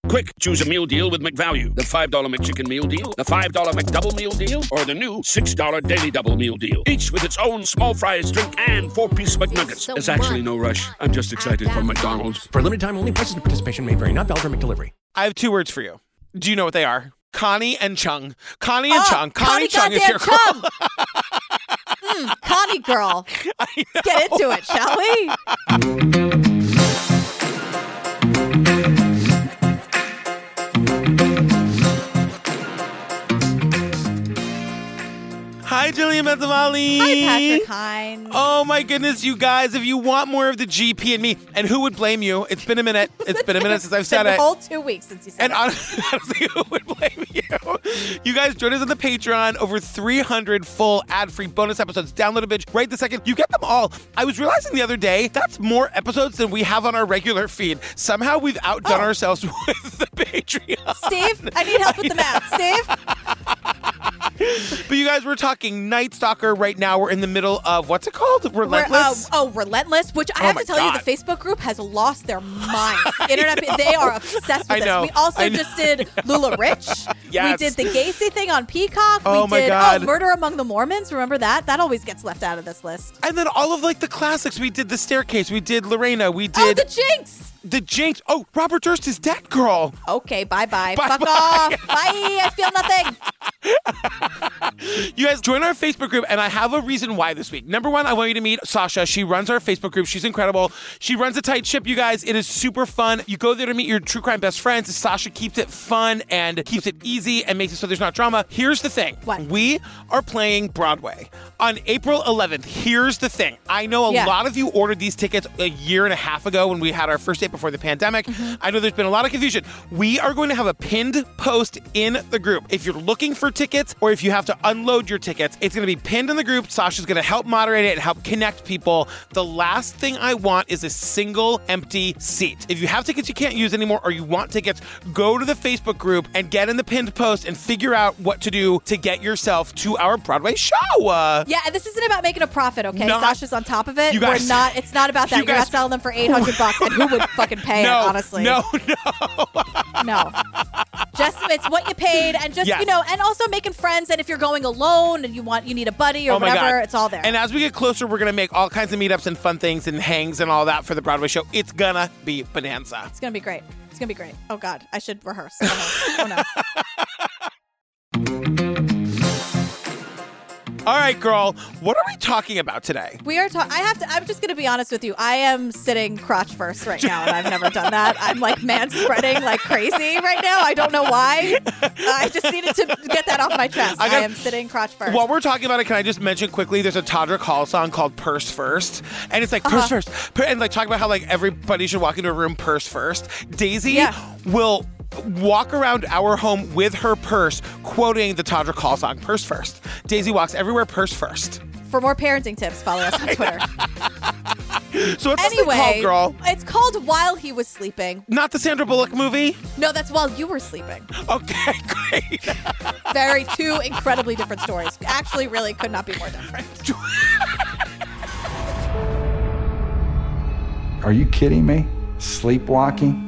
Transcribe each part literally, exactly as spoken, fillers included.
Quick, choose a meal deal with McValue. The five dollar McChicken meal deal, the five dollar McDouble meal deal, or the new six dollar Daily Double meal deal. Each with its own small fries, drink, and four-piece McNuggets. So There's actually no rush. I'm just excited for McDonald's. For limited time only, prices and participation may vary. Not valid for McDelivery. I have two words for you. Do you know what they are? Connie and Chung. Connie and oh, Chung. Connie, Connie Chung is here. Chung. mm, Connie girl. Let's get into it, shall we? Hi, Jillian Benzamali. Hi, Patrick Hines. Oh, my goodness, you guys. If you want more of the G P and me, and who would blame you? It's been a minute. It's been a minute since I've said it. it. It's been a whole two weeks since you said and it. And honestly, who would blame you? You guys join us on the Patreon. Over three hundred full ad-free bonus episodes. Download a bitch right this second. You get them all. I was realizing the other day, that's more episodes than we have on our regular feed. Somehow we've outdone oh. ourselves with the Patreon. Steve, I need help with the math. Steve? But you guys, we're talking Night Stalker right now. We're in the middle of, what's it called? Relentless? Uh, oh, Relentless, which I oh have to tell God. you, the Facebook group has lost their minds. Internet, they are obsessed with I this. know. We also I know. just did Lula Rich. Yes. We did the Gacy thing on Peacock. Oh we my did God. Oh, Murder Among the Mormons. Remember that? That always gets left out of this list. And then all of like the classics. We did The Staircase. We did Lorena. We did... Oh, The Jinx. The Jinx. Oh, Robert Durst is dead, girl. Okay, bye-bye. Bye Fuck bye. off. Bye. I feel nothing. You guys, join our Facebook group, and I have a reason why this week. Number one, I want you to meet Sasha. She runs our Facebook group. She's incredible. She runs a tight ship, you guys. It is super fun. You go there to meet your true crime best friends. Sasha keeps it fun and keeps it easy and makes it so there's not drama. Here's the thing. What? We are playing Broadway on April eleventh. Here's the thing. I know a Yeah. lot of you ordered these tickets a year and a half ago when we had our first date before the pandemic. Mm-hmm. I know there's been a lot of confusion. We are going to have a pinned post in the group. If you're looking for tickets or if you have to unload your tickets, it's going to be pinned in the group. Sasha's going to help moderate it and help connect people. The last thing I want is a single empty seat. If you have tickets you can't use anymore or you want tickets, go to the Facebook group and get in the pinned post and figure out what to do to get yourself to our Broadway show. Uh, Yeah, and this isn't about making a profit, okay? Not, Sasha's on top of it. You guys, We're not. It's not about that. you You're guys, not selling them for eight hundred bucks, and who would fucking pay no, it? Honestly, no, no, no. Just it's what you paid, and just yes. you know, and also making friends. And if you're going alone and you want, you need a buddy or oh my whatever, God. it's all there. And as we get closer, we're gonna make all kinds of meetups and fun things and hangs and all that for the Broadway show. It's gonna be bonanza. It's gonna be great. It's gonna be great. Oh God, I should rehearse. Oh no. Oh, no. All right, girl. What are we talking about today? We are talking. I have to. I'm just going to be honest with you. I am sitting crotch first right now, and I've never done that. I'm like man spreading like crazy right now. I don't know why. I just needed to get that off my chest. I, got, I am sitting crotch first. While we're talking about it, can I just mention quickly? There's a Todrick Hall song called "Purse First," and it's like purse uh-huh. first, and like talking about how like everybody should walk into a room purse first. Daisy yeah. will walk around our home with her purse, quoting the Todrick Hall song, Purse First. Daisy walks everywhere purse first. For more parenting tips, follow us on Twitter. So what's anyway, this thing called, girl? It's called While He Was Sleeping. Not the Sandra Bullock movie? No, that's While You Were Sleeping. Okay, great. Very two incredibly different stories. Actually, really could not be more different. Are you kidding me? Sleepwalking?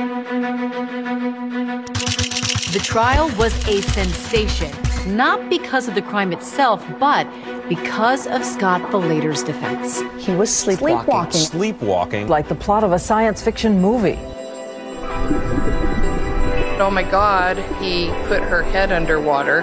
The trial was a sensation, not because of the crime itself, but because of Scott Falater's defense. He was sleepwalking. Sleepwalking. Sleepwalking. Like the plot of a science fiction movie. Oh my God, he put her head underwater.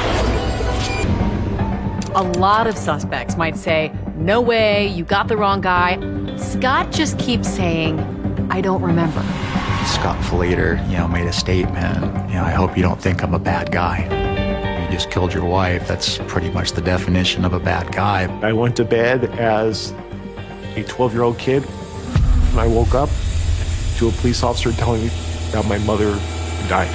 A lot of suspects might say, no way, you got the wrong guy. Scott just keeps saying, I don't remember. Scott Falater, you know, made a statement. You know, I hope you don't think I'm a bad guy. You just killed your wife. That's pretty much the definition of a bad guy. I went to bed as a twelve-year-old kid, and I woke up to a police officer telling me that my mother died.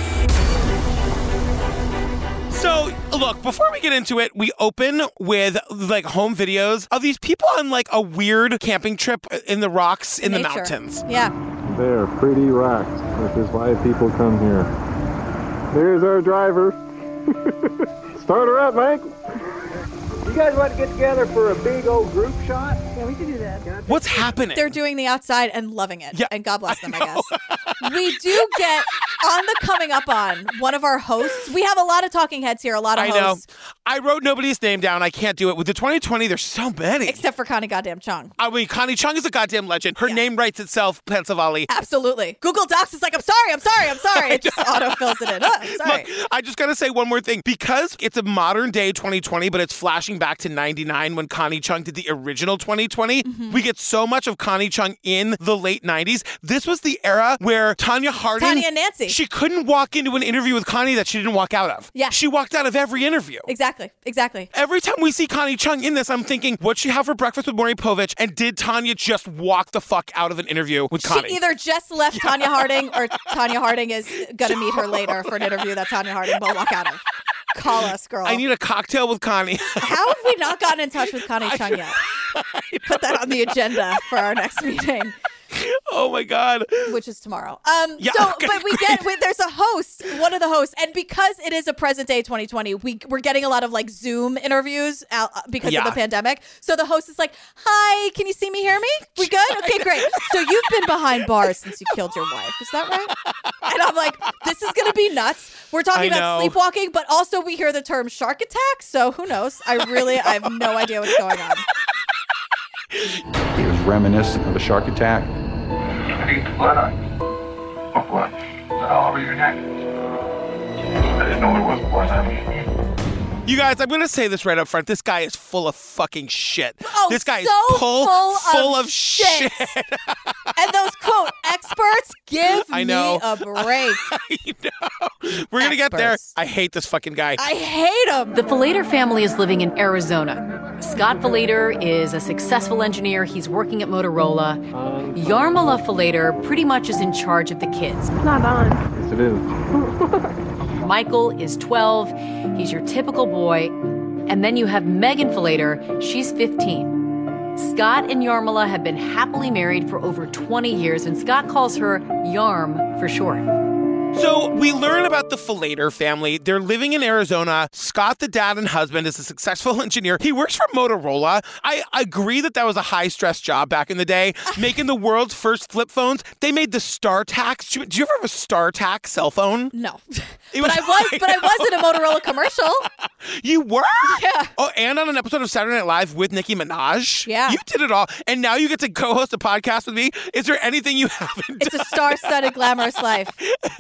So, look, before we get into it, we open with, like, home videos of these people on, like, a weird camping trip in the rocks in Nature. the mountains. Yeah. They're pretty rocks, which is why people come here. There's our driver. Start her up, Mike. You guys want to get together for a big old group shot? Yeah, we can do that. What's happening? They're doing the outside and loving it. Yeah, and God bless them, I, I guess. We do get on the Coming Up On, one of our hosts, we have a lot of talking heads here, a lot of I hosts. know. I wrote nobody's name down. I can't do it. With the twenty twenty, there's so many. Except for Connie goddamn Chung. I mean, Connie Chung is a goddamn legend. Her Yeah. name writes itself, Pensavali. Absolutely. Google Docs is like, I'm sorry, I'm sorry, I'm sorry. It just autofills it in. Oh, I'm sorry. Look, I just got to say one more thing. Because it's a modern day twenty twenty, but it's flashing back to ninety-nine when Connie Chung did the original twenty twenty, Mm-hmm. we get so much of Connie Chung in the late nineties. This was the era where Tanya Harding... Tanya and Nancy. She couldn't walk into an interview with Connie that she didn't walk out of. Yeah. She walked out of every interview. Exactly, exactly. Every time we see Connie Chung in this, I'm thinking, what'd she have for breakfast with Maury Povich? And did Tanya just walk the fuck out of an interview with Connie? She either just left Tanya Harding or Tanya Harding is going to meet her later for an interview that Tanya Harding will walk out of. Call us, girl. I need a cocktail with Connie. How have we not gotten in touch with Connie Chung yet? Put that on the agenda for our next meeting. Oh my God. Which is tomorrow. Um, Yeah, so, okay. but we get, we, there's a host, one of the hosts, and because it is a present day twenty twenty, we, we're getting a lot of like Zoom interviews out because Yeah. of the pandemic. So the host is like, hi, can you see me, hear me? We good? Okay, great. So you've been behind bars since you killed your wife. Is that right? And I'm like, this is going to be nuts. We're talking I about know. sleepwalking, but also we hear the term shark attack. So who knows? I really, I have no idea what's going on. It was reminiscent of a shark attack. Any blood on what blood? All over your neck. I didn't know there was blood on me. You guys, I'm going to say this right up front. This guy is full of fucking shit. Oh, this guy so is full, full, full of, of shit. And those quote experts, give I me know. a break. I know. We're going to get there. Experts. I hate this fucking guy. I hate him. The Falater family is living in Arizona. Scott Falater is a successful engineer. He's working at Motorola. Yarmila Falater pretty much is in charge of the kids. Not on. Yes, it is. Michael is twelve. He's your typical boy. And then you have Megan Falater. She's fifteen. Scott and Yarmila have been happily married for over twenty years, and Scott calls her Yarm for short. So we learn about the Falater family. They're living in Arizona. Scott, the dad and husband, is a successful engineer. He works for Motorola. I agree that that was a high-stress job back in the day, making the world's first flip phones. They made the StarTAC. Do you ever have a StarTAC cell phone? No. It but was- I was, but I was in a Motorola commercial. You were? Yeah. Oh, and on an episode of Saturday Night Live with Nicki Minaj? Yeah. You did it all. And now you get to co-host a podcast with me. Is there anything you haven't It's a star-studded, glamorous life.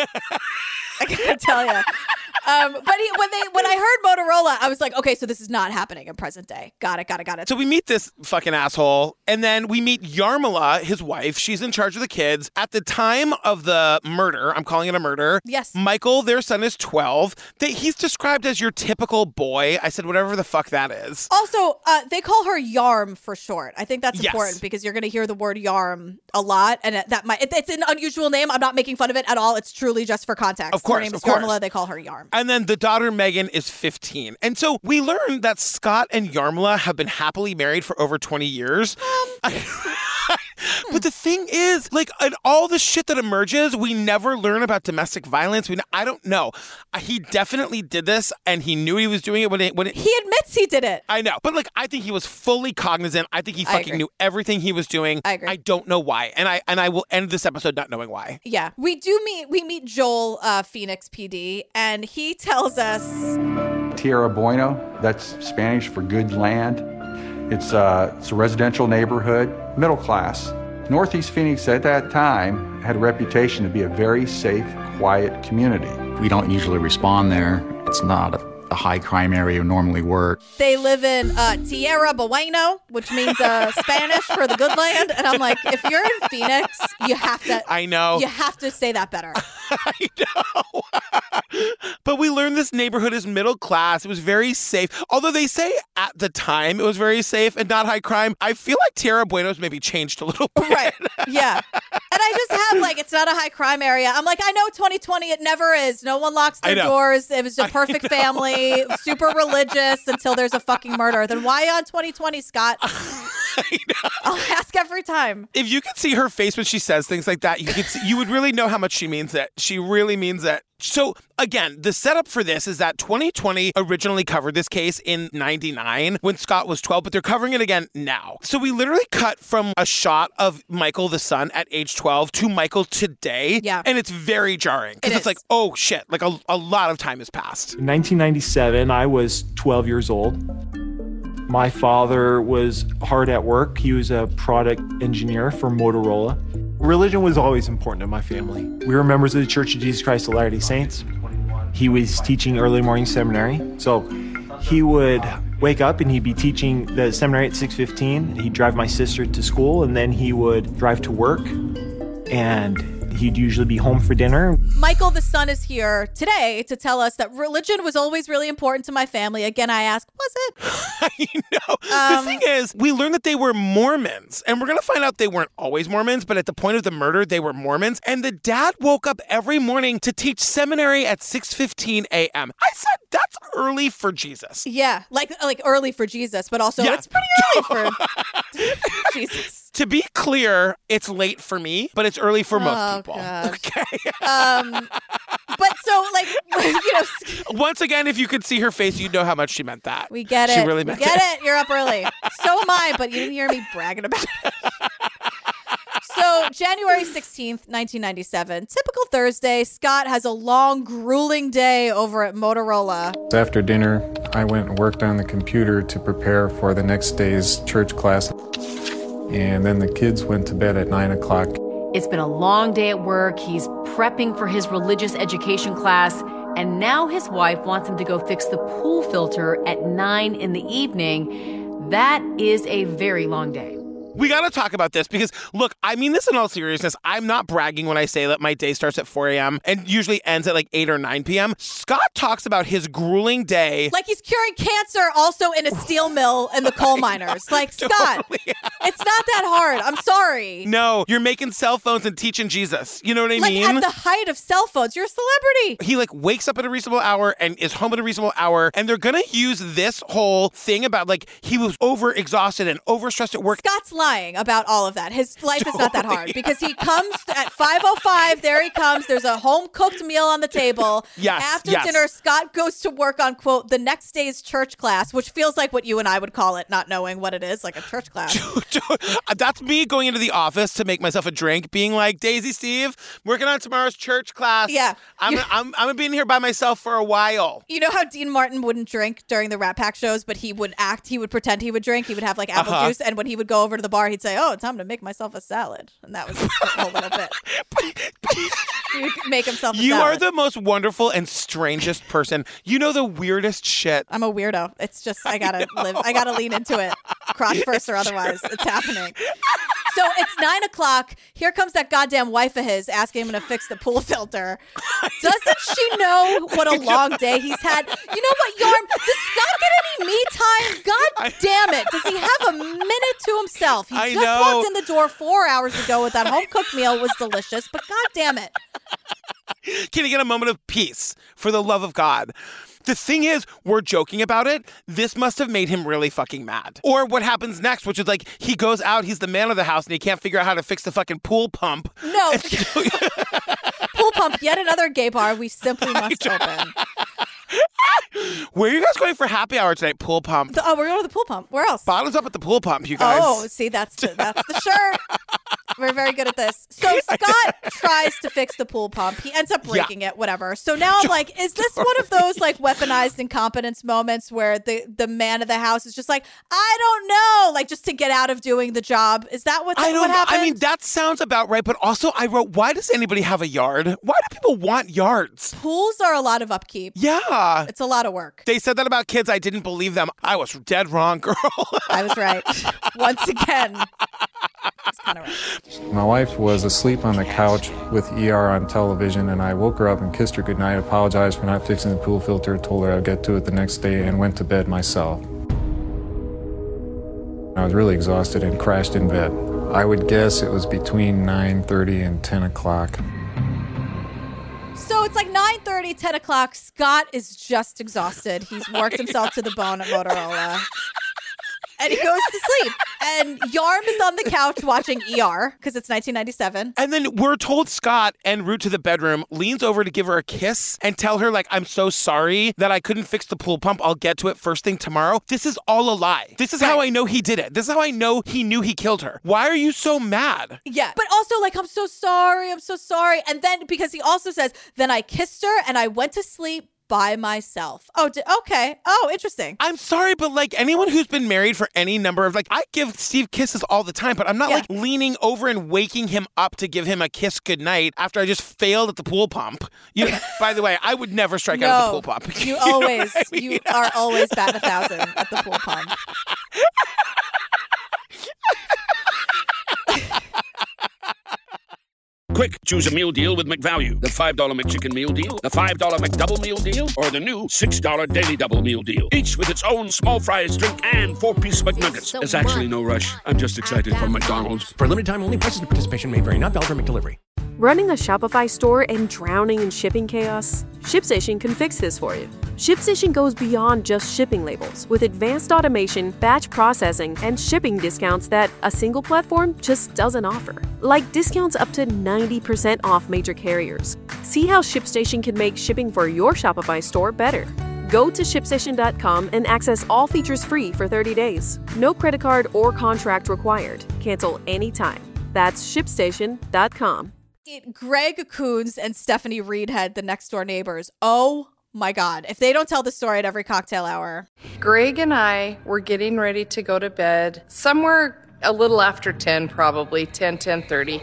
I gotta tell you. Um, but he, when they when I heard Motorola, I was like, okay, so this is not happening in present day. Got it, got it, got it. So we meet this fucking asshole, and then we meet Yarmila, his wife. She's in charge of the kids. At the time of the murder, I'm calling it a murder. Yes. Michael, their son, is twelve. They, he's described as your typical boy. I said, whatever the fuck that is. Also, uh, they call her Yarm for short. I think that's Yes. important because you're going to hear the word Yarm a lot, and it- that might it, it's an unusual name. I'm not making fun of it at all. It's truly just for context. Of course, her name is of course. Yarmila. They call her Yarm. And then the daughter, Megan, is fifteen. And so we learn that Scott and Yarmila have been happily married for over twenty years. Um, But the thing is, like, in all the shit that emerges, we never learn about domestic violence. We, I don't know. Uh, He definitely did this, and he knew he was doing it when it... When it He admits he did it. I know. But, like, I think he was fully cognizant. I think he I fucking agree. knew everything he was doing. I agree. I don't know why. And I and I will end this episode not knowing why. Yeah, we do meet. We meet Joel uh, Phoenix P D, and he tells us Tierra Bueno, that's Spanish for good land. It's, uh, it's a residential neighborhood, middle class. Northeast Phoenix at that time had a reputation to be a very safe, quiet community. We don't usually respond there. It's not a, a high crime area we normally work. they live in uh, Tierra Bueno, which means uh, Spanish for the good land. And I'm like, if you're in Phoenix, you have to. I know. You have to say that better. I know. But we learned this neighborhood is middle class. It was very safe. Although they say at the time it was very safe and not high crime, I feel like Tierra Bueno's maybe changed a little bit. Right. Yeah. And I just have like, it's not a high crime area. I'm like, I know twenty twenty, it never is. No one locks I their know. doors. It was a perfect family, super religious until there's a fucking murder. Then why on twenty twenty, Scott? I'll ask every time. If you could see her face when she says things like that, you could see, you would really know how much she means it. She really means it. So again, the setup for this is that twenty twenty originally covered this case in ninety-nine when Scott was twelve, but they're covering it again now. So we literally cut from a shot of Michael the son at age twelve to Michael today. Yeah. And it's very jarring because It it's is. like, oh shit, like a, a lot of time has passed. In nineteen ninety-seven, I was twelve years old. My father was hard at work. He was a product engineer for Motorola. Religion was always important in my family. We were members of the Church of Jesus Christ of Latter-day Saints. He was teaching early morning seminary. So he would wake up and he'd be teaching the seminary at six fifteen. He'd drive my sister to school and then he would drive to work and he'd usually be home for dinner. Michael the son is here today to tell us that religion was always really important to my family. Again, I ask, was it? I know. Um, the thing is, we learned that they were Mormons, and we're going to find out they weren't always Mormons, but at the point of the murder, they were Mormons. And the dad woke up every morning to teach seminary at six fifteen a.m. I said, that's early for Jesus. Yeah, like like early for Jesus, but also Yeah. it's pretty early for Jesus. To be clear, it's late for me, but it's early for most Oh, people. gosh. Okay. Um, but so like you know, Once again, if you could see her face, you'd know how much she meant that. we get it. She really we meant get it. it. You're up early. So am I, but you didn't hear me bragging about it. So January sixteenth, nineteen ninety-seven, typical Thursday. Scott has a long, grueling day over at Motorola. After dinner, I went and worked on the computer to prepare for the next day's church class. And then the kids went to bed at nine o'clock. It's been a long day at work. He's prepping for his religious education class. And now his wife wants him to go fix the pool filter at nine in the evening. That is a very long day. We got to talk about this because, look, I mean this in all seriousness. I'm not bragging when I say that my day starts at four a.m. and usually ends at like eight or nine p.m. Scott talks about his grueling day. Like he's curing cancer also in a steel mill and the coal miners. Like, Scott, it's not that hard. I'm sorry. No, you're making cell phones and teaching Jesus. You know what I Like mean? at the height of cell phones, you're a celebrity. He like wakes up at a reasonable hour and is home at a reasonable hour. And they're going to use this whole thing about like he was over exhausted and overstressed at work. Scott's lying about all of that. His life is not that hard because he comes at five oh five. There he comes. There's a home cooked meal on the table. Yes, After yes. dinner, Scott goes to work on, quote, the next day's church class, which feels like what you and I would call it, not knowing what it is, like a church class. That's me going into the office to make myself a drink, being like, Daisy, Steve, working on tomorrow's church class. Yeah. I'm, You- I'm, I'm being here by myself for a while. You know how Dean Martin wouldn't drink during the Rat Pack shows, but he would act, he would pretend he would drink. He would have like apple Uh-huh. juice. And when he would go over to the bar, he'd say, oh, time to make myself a salad. And that was just a whole little bit. He would make himself a You salad. are the most wonderful and strangest person. You know the weirdest shit. I'm a weirdo. It's just, I gotta live, I gotta lean into it. Crotch first or otherwise. It's happening. So it's nine o'clock. Here comes that goddamn wife of his asking him to fix the pool filter. Doesn't she know what a long day he's had? You know what, Yarm? Does Scott get any me time? God damn it. Does he have a minute to himself? He I just know. walked in the door four hours ago with that home cooked meal. It was delicious, but god damn it. Can you get a moment of peace for the love of God? The thing is, we're joking about it. This must have made him really fucking mad. Or what happens next, which is like he goes out, he's the man of the house, and he can't figure out how to fix the fucking pool pump. No. Pool pump, yet another gay bar we simply must open. Where are you guys going for happy hour tonight? Pool pump. The- oh, we're going to the pool pump. Where else? Bottoms up at the pool pump, you guys. Oh, see, that's the, that's the shirt. We're very good at this. So Scott tries to fix the pool pump. He ends up breaking it, whatever. So now I'm like, is this one of those like weaponized incompetence moments where the, the man of the house is just like, I don't know, like just to get out of doing the job? Is that what's, I don't what know. happened? I mean, that sounds about right. But also, I wrote, why does anybody have a yard? Why do people want yards? Pools are a lot of upkeep. Yeah. It's a lot of work. They said that about kids. I didn't believe them. I was dead wrong, girl. I was right. Once again. It's kind of right. My wife was asleep on the couch with E R on television, and I woke her up and kissed her goodnight, apologized for not fixing the pool filter, told her I'd get to it the next day, and went to bed myself. I was really exhausted and crashed in bed. I would guess it was between nine thirty and ten o'clock. So it's like nine thirty, ten o'clock. Scott is just exhausted. He's worked himself to the bone at Motorola. And he goes to sleep. And Yarm is on the couch watching E R because it's nineteen ninety-seven. And then we're told Scott en route to the bedroom leans over to give her a kiss and tell her, like, I'm so sorry that I couldn't fix the pool pump. I'll get to it first thing tomorrow. This is all a lie. This is right. how I know he did it. This is how I know he knew he killed her. Why are you so mad? Yeah. But also, like, I'm so sorry. I'm so sorry. And then because he also says, then I kissed her and I went to sleep by myself. Oh, di- okay. Oh, interesting. I'm sorry, but like anyone who's been married for any number of, like, I give Steve kisses all the time, but I'm not yeah. like leaning over and waking him up to give him a kiss goodnight after I just failed at the pool pump. You, by the way, I would never strike no, out at the pool pump. You, you always, I mean? you are always bat a thousand at the pool pump. Quick, choose a meal deal with McValue. The five dollar McChicken meal deal, the five dollar McDouble meal deal, or the new six dollar Daily Double meal deal. Each with its own small fries, drink, and four-piece McNuggets. So There's actually no rush. I'm just excited for McDonald's. For limited time only, prices and participation may vary. Not valid for McDelivery. Running a Shopify store and drowning in shipping chaos? ShipStation can fix this for you. ShipStation goes beyond just shipping labels with advanced automation, batch processing, and shipping discounts that a single platform just doesn't offer. Like discounts up to ninety percent off major carriers. See how ShipStation can make shipping for your Shopify store better. Go to ship station dot com and access all features free for thirty days. No credit card or contract required. Cancel anytime. That's ship station dot com. Greg Coons and Stephanie Reedhead, the next door neighbors. Oh my God. If they don't tell the story at every cocktail hour. Greg and I were getting ready to go to bed somewhere a little after ten, probably ten, ten thirty.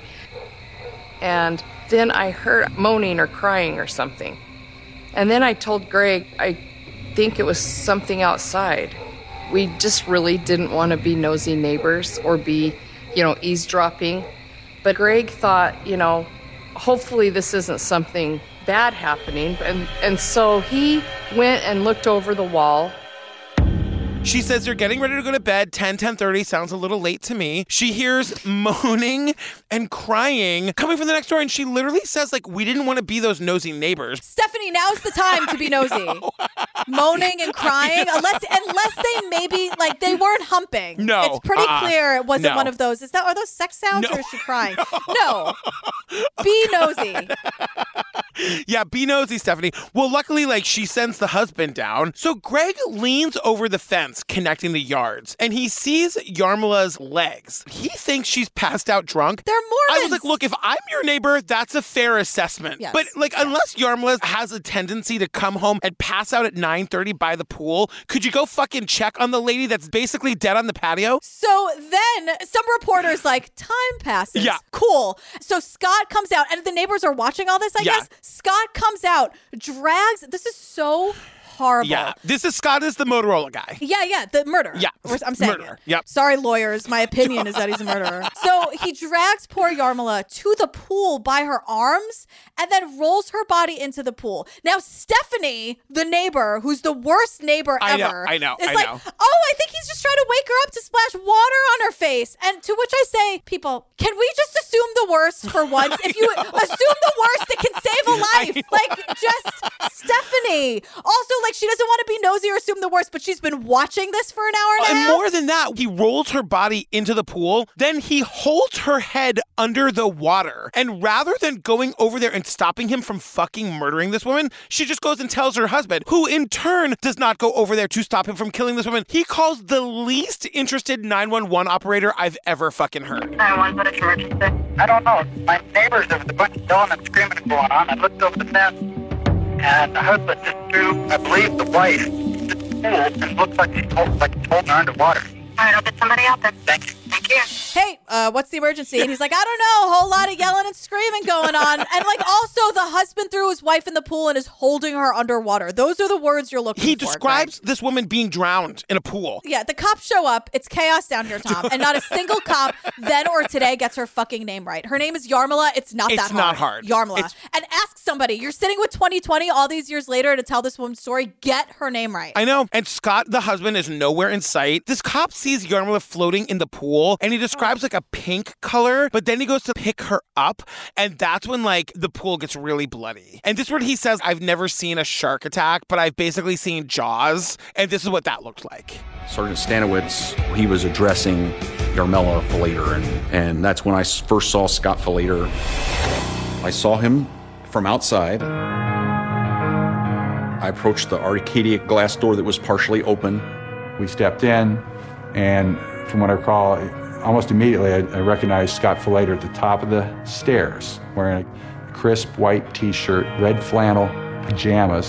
And then I heard moaning or crying or something. And then I told Greg, I think it was something outside. We just really didn't want to be nosy neighbors or be, you know, eavesdropping. But Greg thought, you know, hopefully this isn't something bad happening. And, and so he went and looked over the wall. She says they're getting ready to go to bed. ten, ten thirty sounds a little late to me. She hears moaning and crying coming from the next door, and she literally says, like, we didn't want to be those nosy neighbors. Stephanie, now's the time to be nosy. Moaning and crying, unless unless they maybe, like, they weren't humping. No. It's pretty uh-uh. clear it wasn't no. one of those. Is that, are those sex sounds no. or is she crying? No. no. Be nosy. Yeah, be nosy, Stephanie. Well, luckily, like, she sends the husband down. So Greg leans over the fence connecting the yards, and he sees Yarmila's legs. He thinks she's passed out drunk. They're Mormons. I was like, look, if I'm your neighbor, that's a fair assessment. Yes. But, like, unless Yarmila has a tendency to come home and pass out at nine thirty by the pool, could you go fucking check on the lady that's basically dead on the patio? So then some reporters like, time passes. Yeah. Cool. So Scott comes out, and the neighbors are watching all this, I Yeah. guess. Scott comes out, drags, this is so horrible. Yeah. This is Scott is the Motorola guy. Yeah, yeah, the murderer. Yeah. Or, I'm saying Murderer. it. Yep. Sorry, lawyers. My opinion is that he's a murderer. So he drags poor Yarmila to the pool by her arms and then rolls her body into the pool. Now, Stephanie, the neighbor, who's the worst neighbor I know, ever, I know, is I like, know. oh, I think he's just trying to wake her up to splash water on her face. And to which I say, people, can we just assume the worst for once? If you assume the worst, it can save a life. Like, just Stephanie. Also, like, she doesn't want to be nosy or assume the worst, but she's been watching this for an hour and a And half. more than that, he rolls her body into the pool. Then he holds her head under the water. And rather than going over there and stopping him from fucking murdering this woman, she just goes and tells her husband, who in turn does not go over there to stop him from killing this woman. He calls the least interested nine one one operator I've ever fucking heard. nine one one, what is your emergency? I don't know. My neighbors, there was a bunch of yelling and screaming going on. I looked over the fence, and the husband just threw, I believe, the wife into the pool, and it looks like he's holding, like he's holding her underwater. All right, I'll get somebody out there. Thank you. Thank you. Hey, uh, what's the emergency? And he's like, I don't know, a whole lot of yelling and screaming going on. And like, also the husband threw his wife in the pool and is holding her underwater. Those are the words you're looking He for. describes Greg. This woman being drowned in a pool. Yeah, the cops show up. It's chaos down here, Tom. And not a single cop then or today gets her fucking name right. Her name is Yarmila. It's not It's that hard. not hard. Yarmila. It's- And ask somebody. You're sitting with twenty twenty all these years later to tell this woman's story. Get her name right. I know. And Scott, the husband, is nowhere in sight. This cop sees Yarmila floating in the pool pool, and he describes like a pink color, but then he goes to pick her up, and that's when like the pool gets really bloody. And this is where he says, I've never seen a shark attack, but I've basically seen Jaws, and this is what that looked like. Sergeant Stanowitz, he was addressing Yarmela Falater, and, and that's when I first saw Scott Falater. I saw him from outside. I approached the Arcadia glass door that was partially open. We stepped in, and from what I recall, almost immediately I, I recognized Scott Falater at the top of the stairs, wearing a crisp white t-shirt, red flannel pajamas,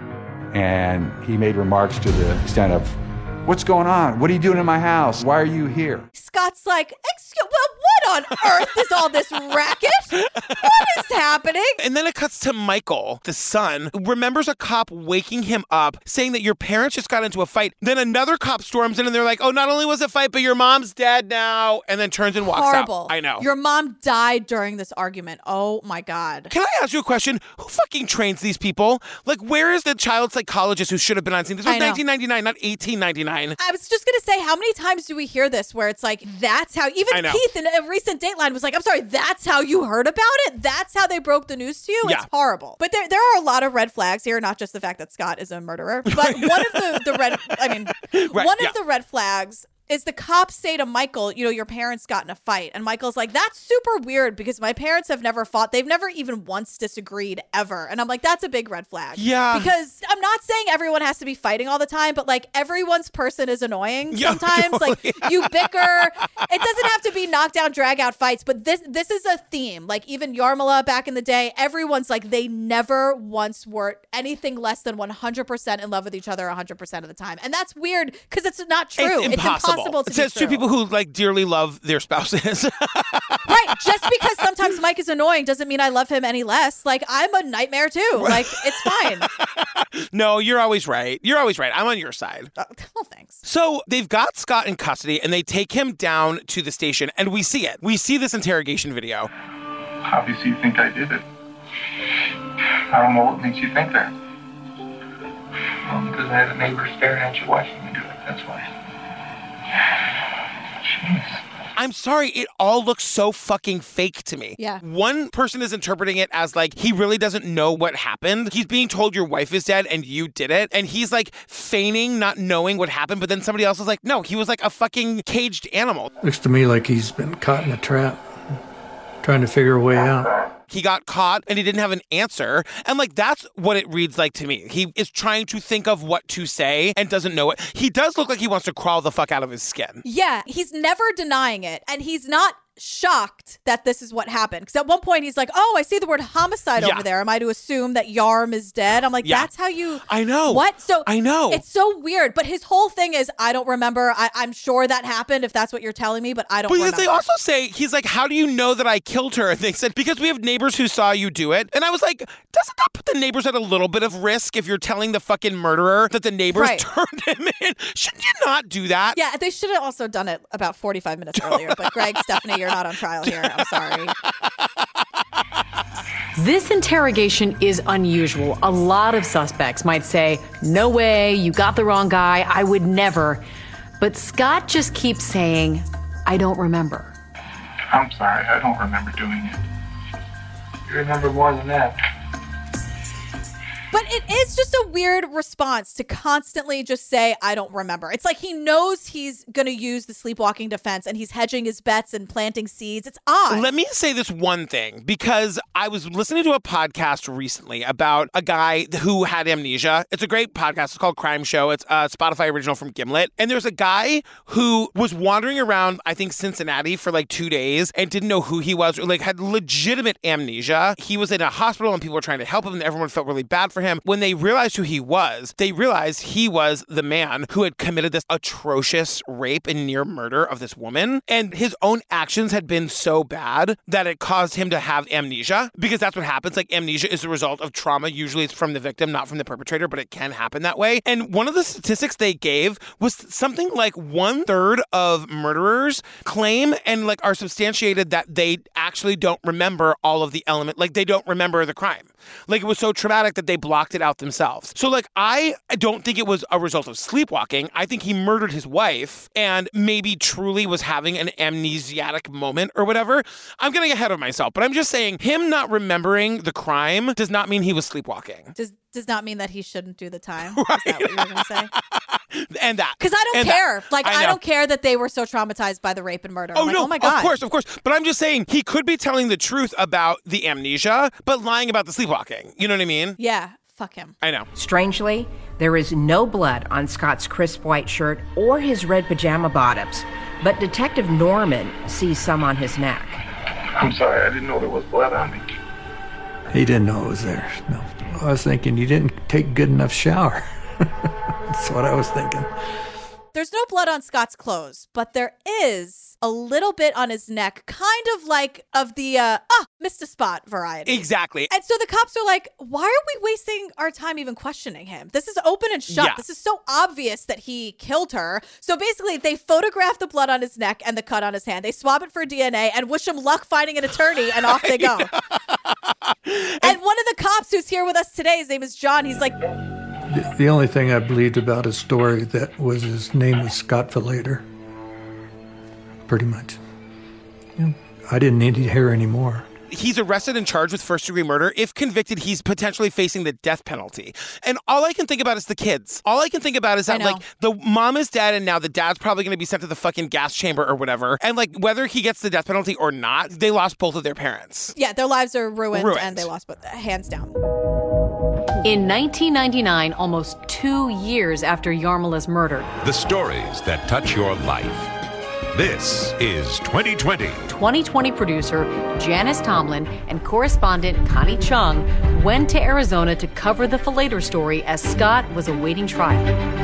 and he made remarks to the extent of, "What's going on? What are you doing in my house? Why are you here?" Scott's like, excuse, well, what on earth is all this racket? What is happening? And then it cuts to Michael, the son, who remembers a cop waking him up, saying that your parents just got into a fight. Then another cop storms in and they're like, oh, not only was it a fight, but your mom's dead now. And then turns and walks Horrible. out. I know. Your mom died during this argument. Oh my God. Can I ask you a question? Who fucking trains these people? Like, where is the child psychologist who should have been on scene? This was nineteen ninety-nine, not eighteen ninety-nine. I was just going to say, how many times do we hear this where it's like, that's how, even Keith in a recent Dateline was like, I'm sorry, that's how you heard about it? That's how they broke the news to you? Yeah. It's horrible. But there there are a lot of red flags here, not just the fact that Scott is a murderer, but one of the, the red, I mean, Right, one yeah. of the red flags is the cops say to Michael, you know, your parents got in a fight. And Michael's like, that's super weird because my parents have never fought. They've never even once disagreed ever. And I'm like, that's a big red flag. Yeah. Because I'm not saying everyone has to be fighting all the time, but like everyone's person is annoying Yeah, sometimes. totally. Like you bicker. It doesn't have to be knockdown, drag out fights, but this this is a theme. Like even Yarmala back in the day, everyone's like, they never once were anything less than one hundred percent in love with each other one hundred percent of the time. And that's weird because it's not true. It's impossible. It's impossible to It says be two true. people who like dearly love their spouses. Right. Just because sometimes Mike is annoying doesn't mean I love him any less. Like I'm a nightmare too. Like it's fine. No, you're always right. You're always right. I'm on your side. Oh, well, thanks. So they've got Scott in custody and they take him down to the station and we see it. We see this interrogation video. Obviously, you think I did it. I don't know what makes you think that. Well, because I had a neighbor staring at you watching me do it. That's why. Jeez. I'm sorry, it all looks so fucking fake to me. Yeah. One person is interpreting it as like, he really doesn't know what happened. He's being told your wife is dead and you did it. And he's like feigning not knowing what happened. But then somebody else is like, no, he was like a fucking caged animal. Looks to me like he's been caught in a trap, trying to figure a way out. He got caught and he didn't have an answer. And like, that's what it reads like to me. He is trying to think of what to say and doesn't know it. He does look like he wants to crawl the fuck out of his skin. Yeah, he's never denying it. And he's not shocked that this is what happened. Because at one point he's like, oh, I see the word homicide Yeah. over there. Am I to assume that Yarm is dead? I'm like, Yeah. that's how you... I know. What? So I know. It's so weird. But his whole thing is, I don't remember. I- I'm sure that happened if that's what you're telling me, but I don't But remember. they also say, he's like, how do you know that I killed her? And they said, because we have neighbors who saw you do it. And I was like, doesn't that put the neighbors at a little bit of risk if you're telling the fucking murderer that the neighbors Right. turned him in? Shouldn't you not do that? Yeah, they should have also done it about forty-five minutes earlier. But Greg, Stephanie, you're not on trial here. I'm sorry. This interrogation is unusual. A lot of suspects might say, no way, you got the wrong guy, I would never. But Scott just keeps saying, I don't remember. I'm sorry, I don't remember doing it. You remember more than that. But it is just a weird response to constantly just say, I don't remember. It's like he knows he's going to use the sleepwalking defense and he's hedging his bets and planting seeds. It's odd. Let me say this one thing, because I was listening to a podcast recently about a guy who had amnesia. It's a great podcast. It's called Crime Show. It's a Spotify original from Gimlet. And there's a guy who was wandering around, I think, Cincinnati for like two days and didn't know who he was, or like had legitimate amnesia. He was in a hospital and people were trying to help him and everyone felt really bad for him. When they realized who he was, they realized he was the man who had committed this atrocious rape and near murder of this woman. And his own actions had been so bad that it caused him to have amnesia, because that's what happens. Like, amnesia is the result of trauma. Usually it's from the victim, not from the perpetrator, but it can happen that way. And one of the statistics they gave was something like one third of murderers claim and like are substantiated that they actually don't remember all of the element. Like, they don't remember the crime. Like, it was so traumatic that they blow blocked it out themselves. So like, I don't think it was a result of sleepwalking. I think he murdered his wife and maybe truly was having an amnesiac moment or whatever. I'm getting ahead of myself, but I'm just saying him not remembering the crime does not mean he was sleepwalking. Does does not mean that he shouldn't do the time. Right. Is that what you were going to say? And that. Because I don't and care. That. Like, I, I don't care that they were so traumatized by the rape and murder. Oh, I'm like, no. Oh, my God. Of course, of course. But I'm just saying he could be telling the truth about the amnesia, but lying about the sleepwalking. You know what I mean? Yeah. Fuck him. I know. Strangely, there is no blood on Scott's crisp white shirt or his red pajama bottoms, but Detective Norman sees some on his neck. I'm sorry, I didn't know there was blood on me. He didn't know it was there. No. I was thinking you didn't take a good enough shower. That's what I was thinking. There's no blood on Scott's clothes, but there is a little bit on his neck, kind of like of the, uh, ah, missed a spot variety. Exactly. And so the cops are like, why are we wasting our time even questioning him? This is open and shut. Yeah. This is so obvious that he killed her. So basically, they photograph the blood on his neck and the cut on his hand. They swab it for D N A and wish him luck finding an attorney, and off they go. And one of the cops who's here with us today, his name is John, he's like... The, the only thing I believed about his story that was his name was Scott Falater. Pretty much. Yeah. I didn't need to hear any more. He's arrested and charged with first-degree murder. If convicted, he's potentially facing the death penalty. And all I can think about is the kids. All I can think about is that, like, the mom is dead, and now the dad's probably going to be sent to the fucking gas chamber or whatever. And, like, whether he gets the death penalty or not, they lost both of their parents. Yeah, their lives are ruined, Ruined. and they lost both, hands down. In nineteen ninety-nine, almost two years after Yarmola's murder, The stories that touch your life. This is twenty twenty. twenty twenty producer Janice Tomlin and correspondent Connie Chung went to Arizona to cover the Falater story as Scott was awaiting trial.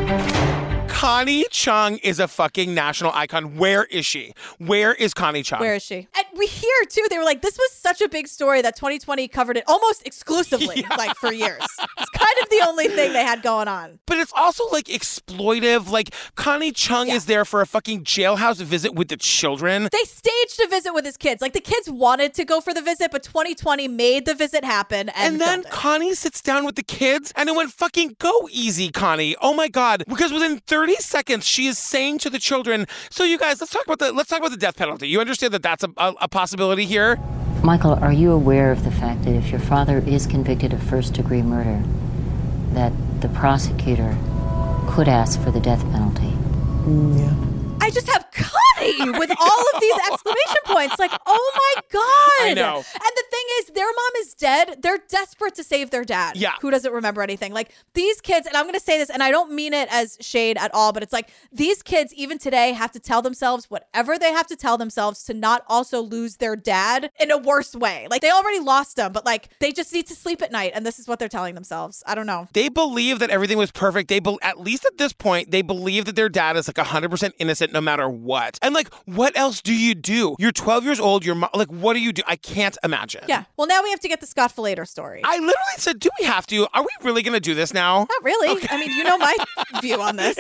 Connie Chung is a fucking national icon. Where is she? Where is Connie Chung? Where is she? And we hear, too, they were like, this was such a big story that twenty twenty covered it almost exclusively, Yeah. like, for years. It's kind of the only thing they had going on. But it's also, like, exploitive. Like, Connie Chung is there for a fucking jailhouse visit with the children. They staged a visit with his kids. Like, the kids wanted to go for the visit, but twenty twenty made the visit happen. And, And then Connie sits down with the kids, and it went fucking go easy, Connie. Oh my God. Because within thirty seconds, she is saying to the children, so you guys, let's talk about the let's talk about the death penalty. You understand that that's a, a, a possibility here? Michael, are you aware of the fact that if your father is convicted of first-degree murder, that the prosecutor could ask for the death penalty? Yeah. I just have Connie with all of these exclamation points. Like, oh my God. I know. And the thing is, their mom is dead. They're desperate to save their dad. Yeah. Who doesn't remember anything. Like, these kids, and I'm going to say this, and I don't mean it as shade at all, but it's like, these kids, even today, have to tell themselves whatever they have to tell themselves to not also lose their dad in a worse way. Like, they already lost him, but like, they just need to sleep at night. And this is what they're telling themselves. I don't know. They believe that everything was perfect. They be- At least at this point, they believe that their dad is like one hundred percent innocent no matter what. And like, what else do you do? You're twelve years old. You're mo- like, what do you do? I can't imagine. Yeah. Well, now we have to get the Scott Falater story. I literally said, do we have to? Are we really going to do this now? Not really. Okay. I mean, you know my view on this.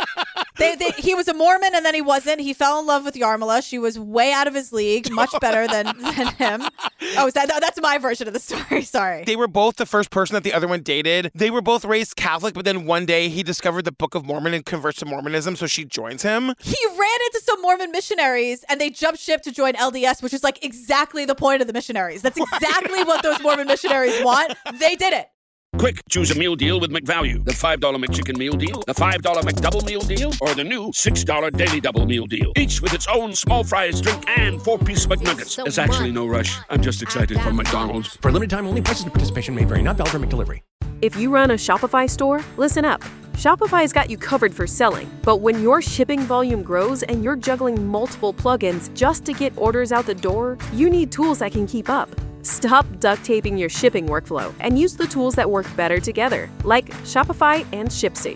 They, they, he was a Mormon and then he wasn't. He fell in love with Yarmola. She was way out of his league, much better than, than him. Oh, is that, that's my version of the story. Sorry. They were both the first person that the other one dated. They were both raised Catholic, but then one day he discovered the Book of Mormon and converts to Mormonism, so she joins him. He ran into some Mormon missionaries and they jumped ship to join L D S, which is like exactly the point of the missionaries. That's exactly what those Mormon missionaries want. They did it. Quick, choose a meal deal with McValue. The five dollar McChicken Meal Deal, the five dollar McDouble Meal Deal, or the new six dollar Daily Double Meal Deal. Each with its own small fries, drink, and four-piece McNuggets. There's actually no rush. I'm just excited for McDonald's. For limited time only, prices and participation may vary. Not valid for McDelivery. If you run a Shopify store, listen up. Shopify's got you covered for selling. But when your shipping volume grows and you're juggling multiple plugins just to get orders out the door, you need tools that can keep up. Stop duct taping your shipping workflow and use the tools that work better together, like Shopify and ShipStation.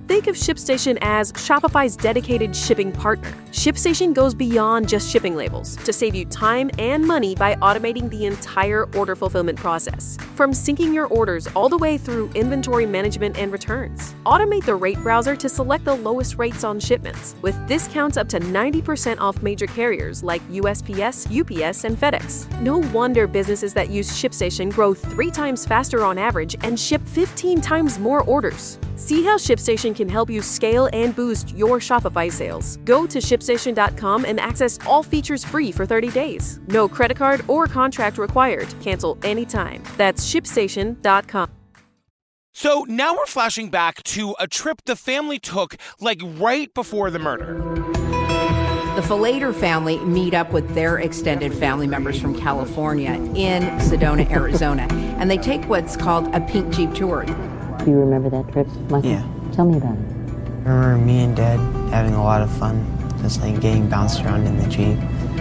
Think of ShipStation as Shopify's dedicated shipping partner. ShipStation goes beyond just shipping labels to save you time and money by automating the entire order fulfillment process. From syncing your orders all the way through inventory management and returns. Automate the rate browser to select the lowest rates on shipments, with discounts up to ninety percent off major carriers like U S P S, U P S, and FedEx. No wonder businesses that use ShipStation grow three times faster on average and ship fifteen times more orders. See how ShipStation can help you scale and boost your Shopify sales. Go to ShipStation dot com and access all features free for thirty days. No credit card or contract required. Cancel anytime. That's ShipStation dot com. So now we're flashing back to a trip the family took like right before the murder. The Falater family meet up with their extended family members from California in Sedona, Arizona, and they take what's called a pink Jeep tour. Do you remember that trip, Michael? Yeah. Tell me about it. I remember me and Dad having a lot of fun, just like getting bounced around in the Jeep.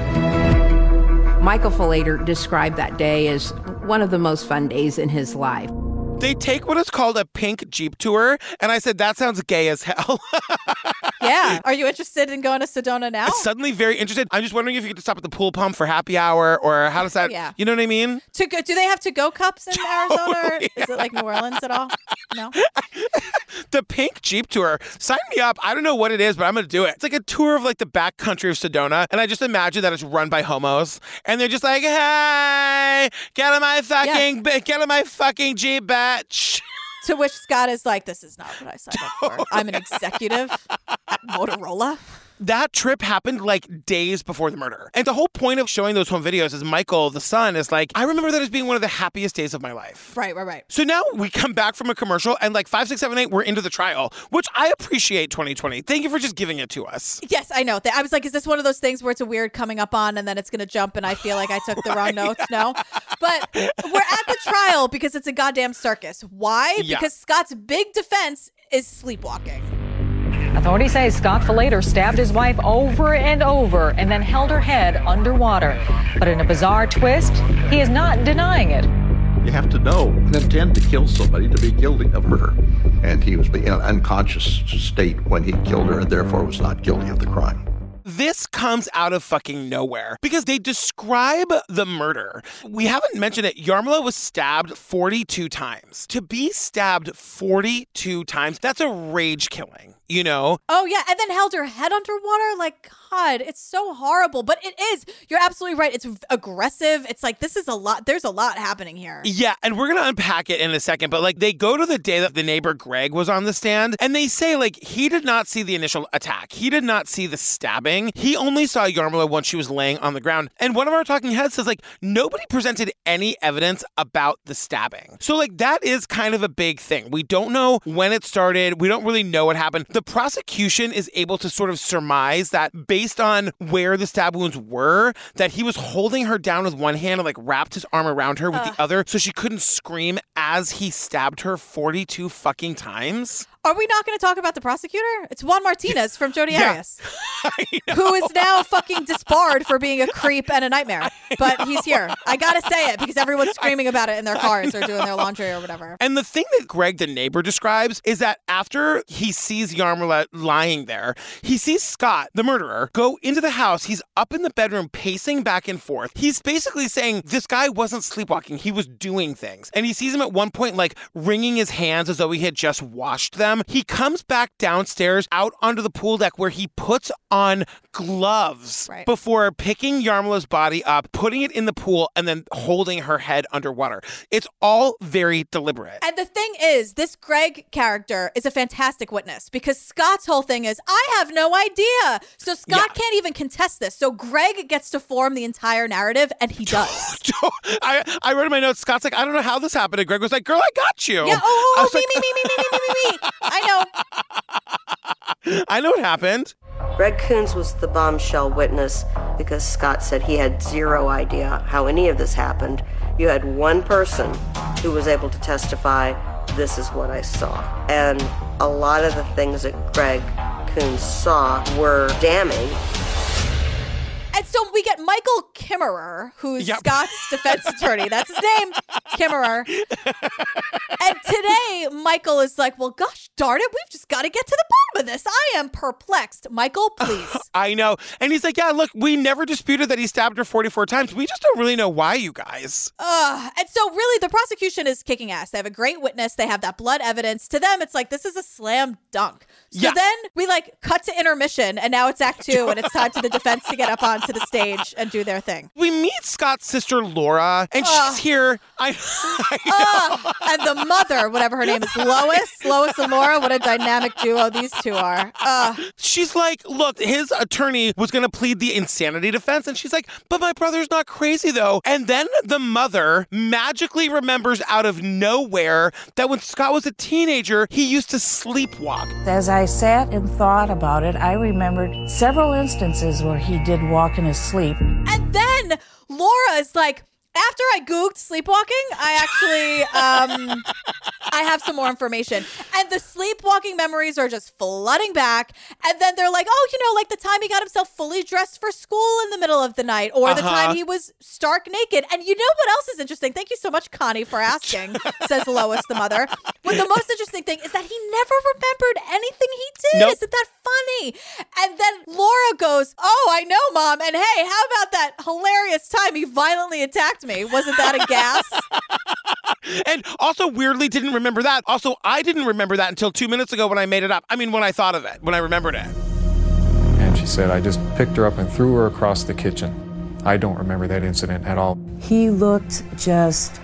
Michael Falater described that day as one of the most fun days in his life. They take what is called a pink Jeep tour, and I said, that sounds gay as hell. Yeah. Are you interested in going to Sedona now? Suddenly very interested. I'm just wondering if you could stop at the pool pump for happy hour, or how does that, Yeah. you know what I mean? To go, do they have to-go cups in Arizona? Or is it like New Orleans at all? No? The pink Jeep tour. Sign me up. I don't know what it is, but I'm going to do it. It's like a tour of like the back country of Sedona, and I just imagine that it's run by homos, and they're just like, hey, get in my fucking, yeah. get in my fucking Jeep, bitch. To which Scott is like, this is not what I signed up for. I'm an executive at Motorola. That trip happened like days before the murder. And the whole point of showing those home videos is Michael, the son, is like, I remember that as being one of the happiest days of my life. Right, right, right. So now we come back from a commercial and like five, six, seven, eight, we're into the trial, which I appreciate twenty twenty. Thank you for just giving it to us. Yes, I know. I was like, is this one of those things where it's a weird coming up on and then it's going to jump and I feel like I took the wrong notes? No. But we're at the trial because it's a goddamn circus. Why? Yeah. Because Scott's big defense is sleepwalking. Authorities say Scott Falater stabbed his wife over and over and then held her head underwater. But in a bizarre twist, he is not denying it. You have to know, intend to kill somebody to be guilty of murder. And he was in an unconscious state when he killed her and therefore was not guilty of the crime. This comes out of fucking nowhere because they describe the murder. We haven't mentioned it. Jarmila was stabbed forty-two times. To be stabbed forty-two times, that's a rage killing, you know? Oh, yeah. And then held her head underwater. Like, God, it's so horrible. But it is. You're absolutely right. It's aggressive. It's like, this is a lot. There's a lot happening here. Yeah. And we're going to unpack it in a second. But like, they go to the day that the neighbor Greg was on the stand and they say, like, he did not see the initial attack. He did not see the stabbing. He only saw Jarmila once she was laying on the ground. And one of our talking heads says, like, nobody presented any evidence about the stabbing. So, like, that is kind of a big thing. We don't know when it started. We don't really know what happened. The prosecution is able to sort of surmise that based on where the stab wounds were, that he was holding her down with one hand and, like, wrapped his arm around her with uh. the other so she couldn't scream as he stabbed her forty-two fucking times. Are we not going to talk about the prosecutor? It's Juan Martinez from Jodi Yeah. Arias, who is now fucking disbarred for being a creep and a nightmare. But he's here. I got to say it because everyone's screaming about it in their cars or doing their laundry or whatever. And the thing that Greg, the neighbor, describes is that after he sees Jarmila lying there, he sees Scott, the murderer, go into the house. He's up in the bedroom pacing back and forth. He's basically saying this guy wasn't sleepwalking. He was doing things. And he sees him at one point, like, wringing his hands as though he had just washed them. He comes back downstairs out onto the pool deck where he puts on gloves right. before picking Jarmila's body up, putting it in the pool, and then holding her head underwater. It's all very deliberate. And the thing is, this Greg character is a fantastic witness because Scott's whole thing is, I have no idea. So Scott yeah. can't even contest this. So Greg gets to form the entire narrative, and he does. I, I wrote in my notes, Scott's like, I don't know how this happened. And Greg was like, girl, I got you. Yeah, oh, oh, oh me, like, me, me, me, me, me, me, me. I know. I know what happened. Greg Coons was the bombshell witness because Scott said he had zero idea how any of this happened. You had one person who was able to testify, this is what I saw. And a lot of the things that Greg Coons saw were damning. And so we get Michael Kimmerer, who's yep. Scott's defense attorney. That's his name, Kimmerer. And today, Michael is like, well, gosh darn it, we've just got to get to the bottom of this. I am perplexed. Michael, please. I know. And he's like, yeah, look, we never disputed that he stabbed her forty-four times. We just don't really know why, you guys. Uh, and so really the prosecution is kicking ass. They have a great witness. They have that blood evidence. To them, it's like, this is a slam dunk. So yeah. then we like cut to intermission and now it's act two and it's time for the defense to get up onto the stage and do their thing. We meet Scott's sister, Laura, and uh, she's here. I, I uh, and the mother, whatever her name is, Lois, Lois and Laura, what a dynamic duo these two are. Uh, she's like, look, his attorney was going to plead the insanity defense. And she's like, but my brother's not crazy though. And then the mother magically remembers out of nowhere that when Scott was a teenager, he used to sleepwalk. As I sat and thought about it, I remembered several instances where he did walk in his sleep. And then Laura is like, after I Googled sleepwalking, I actually, um, I have some more information. And the sleepwalking memories are just flooding back. And then they're like, oh, you know, like the time he got himself fully dressed for school in the middle of the night, or the Uh-huh. time he was stark naked. And you know what else is interesting? Thank you so much, Connie, for asking, says Lois, the mother. But the most interesting thing is that he never remembered anything he did. Nope. Isn't that funny? And then Laura goes, oh, I know, Mom. And hey, how about that hilarious time he violently attacked me? Wasn't that a gas? And also weirdly didn't remember that. Also, I didn't remember that until two minutes ago when I made it up. I mean, when I thought of it, when I remembered it. And she said, I just picked her up and threw her across the kitchen. I don't remember that incident at all. He looked just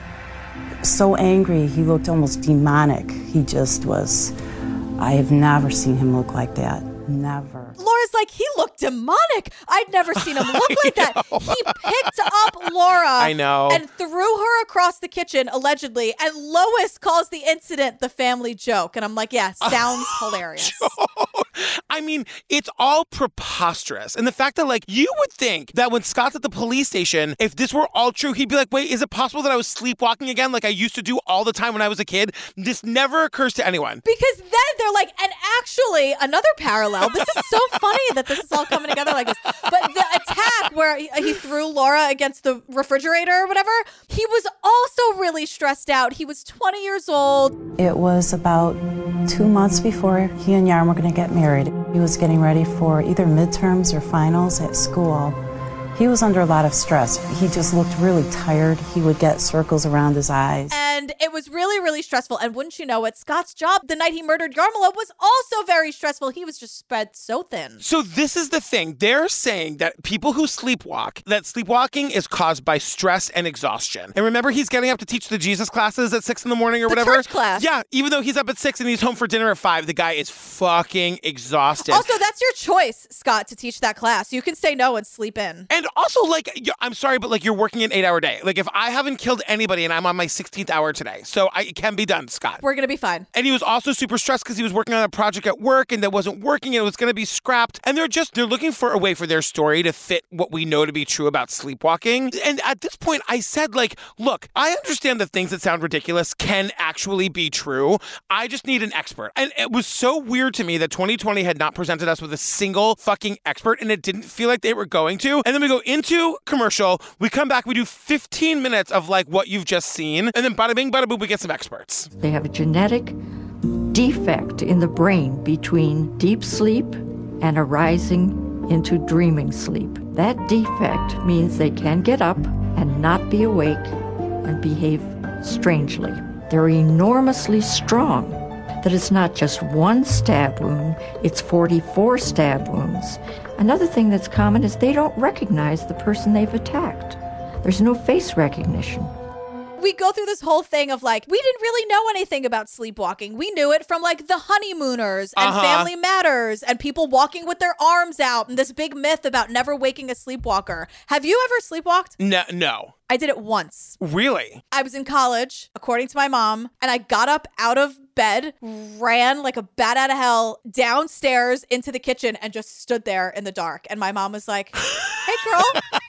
so angry. He looked almost demonic. He just was, I have never seen him look like that. Never. Laura's like, he looked demonic. I'd never seen him look like that. He picked up Laura I know. and threw her across the kitchen, allegedly. And Lois calls the incident the family joke. And I'm like, yeah, sounds hilarious. I mean, it's all preposterous. And the fact that, like, you would think that when Scott's at the police station, if this were all true, he'd be like, wait, is it possible that I was sleepwalking again like I used to do all the time when I was a kid? This never occurs to anyone. Because then they're like, and actually, another parallel. This is so funny that this is all coming together like this. But the attack where he, he threw Laura against the refrigerator or whatever, he was also really stressed out. He was twenty years old. It was about two months before he and Yarm were going to get married. He was getting ready for either midterms or finals at school. He was under a lot of stress. He just looked really tired. He would get circles around his eyes. And it was really, really stressful. And wouldn't you know it, Scott's job the night he murdered Yarmila was also very stressful. He was just spread so thin. So this is the thing. They're saying that people who sleepwalk, that sleepwalking is caused by stress and exhaustion. And remember, he's getting up to teach the Jesus classes at six in the morning or The whatever? church class. Yeah, even though he's up at six and he's home for dinner at five, the guy is fucking exhausted. Also, that's your choice, Scott, to teach that class. You can say no and sleep in. And also, like, y- I'm sorry, but like, you're working an eight-hour day. Like, if I haven't killed anybody and I'm on my sixteenth hour today, so I, it can be done, Scott. We're going to be fine. And he was also super stressed because he was working on a project at work and that wasn't working and it was going to be scrapped. And they're just, they're looking for a way for their story to fit what we know to be true about sleepwalking. And at this point, I said, like, look, I understand that things that sound ridiculous can actually be true. I just need an expert. And it was so weird to me that twenty twenty had not presented us with a single fucking expert and it didn't feel like they were going to. And then we go into commercial, we come back, we do fifteen minutes of like what you've just seen. And then bada bing, bada boom, we get some experts. They have a genetic defect in the brain between deep sleep and arising into dreaming sleep. That defect means they can get up and not be awake and behave strangely. They're enormously strong, that it's not just one stab wound, it's forty-four stab wounds. Another thing that's common is they don't recognize the person they've attacked. There's no face recognition. We go through this whole thing of like, we didn't really know anything about sleepwalking. We knew it from like the Honeymooners and Uh-huh. Family Matters and people walking with their arms out and this big myth about never waking a sleepwalker. Have you ever sleepwalked? No, no. I did it once. Really? I was in college, according to my mom, and I got up out of bed, ran like a bat out of hell downstairs into the kitchen and just stood there in the dark. And my mom was like, hey, girl.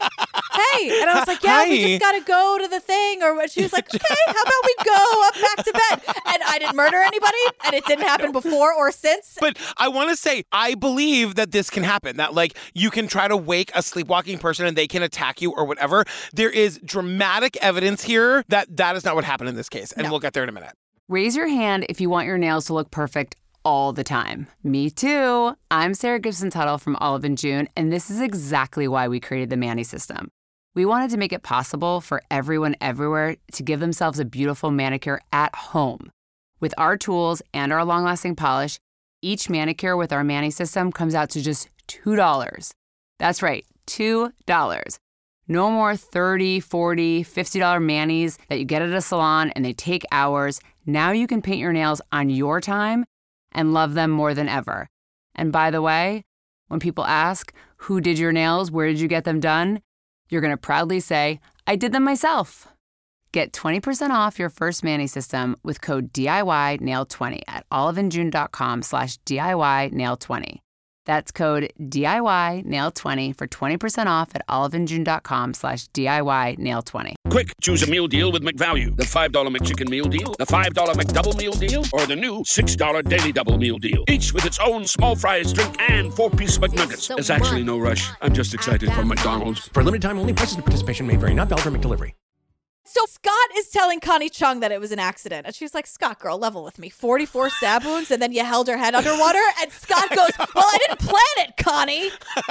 Hey. And I was like, yeah, we Hi. just got to go to the thing. Or she was like, okay, how about we go up back to bed? And I didn't murder anybody, and it didn't happen before or since. But I want to say, I believe that this can happen, that like you can try to wake a sleepwalking person and they can attack you or whatever. There is dramatic evidence here that that is not what happened in this case. And No. we'll get there in a minute. Raise your hand if you want your nails to look perfect all the time. Me too. I'm Sarah Gibson Tuttle from Olive and June, and this is exactly why we created the Mani System. We wanted to make it possible for everyone everywhere to give themselves a beautiful manicure at home. With our tools and our long-lasting polish, each manicure with our Mani System comes out to just two dollars. That's right, two dollars. No more thirty dollars, forty dollars, fifty dollars manis that you get at a salon and they take hours. Now you can paint your nails on your time and love them more than ever. And by the way, when people ask, who did your nails, where did you get them done? You're going to proudly say, I did them myself. Get twenty percent off your first Mani System with code D I Y nail twenty at oliveandjune.com slash DIY nail 20. That's code D I Y nail twenty for twenty percent off at oliveandjune.com slash DIY nail 20. Quick, choose a meal deal with McValue. The five dollar McChicken Meal Deal, the five dollar McDouble Meal Deal, or the new six dollar Daily Double Meal Deal. Each with its own small fries, drink, and four-piece McNuggets. There's actually no rush. I'm just excited for McDonald's. For limited time only, prices and participation may vary. Not valid for McDelivery. So Scott is telling Connie Chung that it was an accident. And she's like, Scott, girl, level with me. forty-four stab wounds, and then you held her head underwater. And Scott goes, well, I didn't plan it, Connie.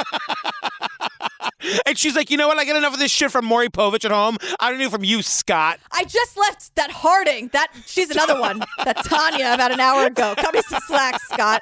And she's like, you know what? I get enough of this shit from Maury Povich at home. I don't need it from you, Scott. I just left that Harding. That she's another one. That Tanya about an hour ago. Cut me some slack, Scott.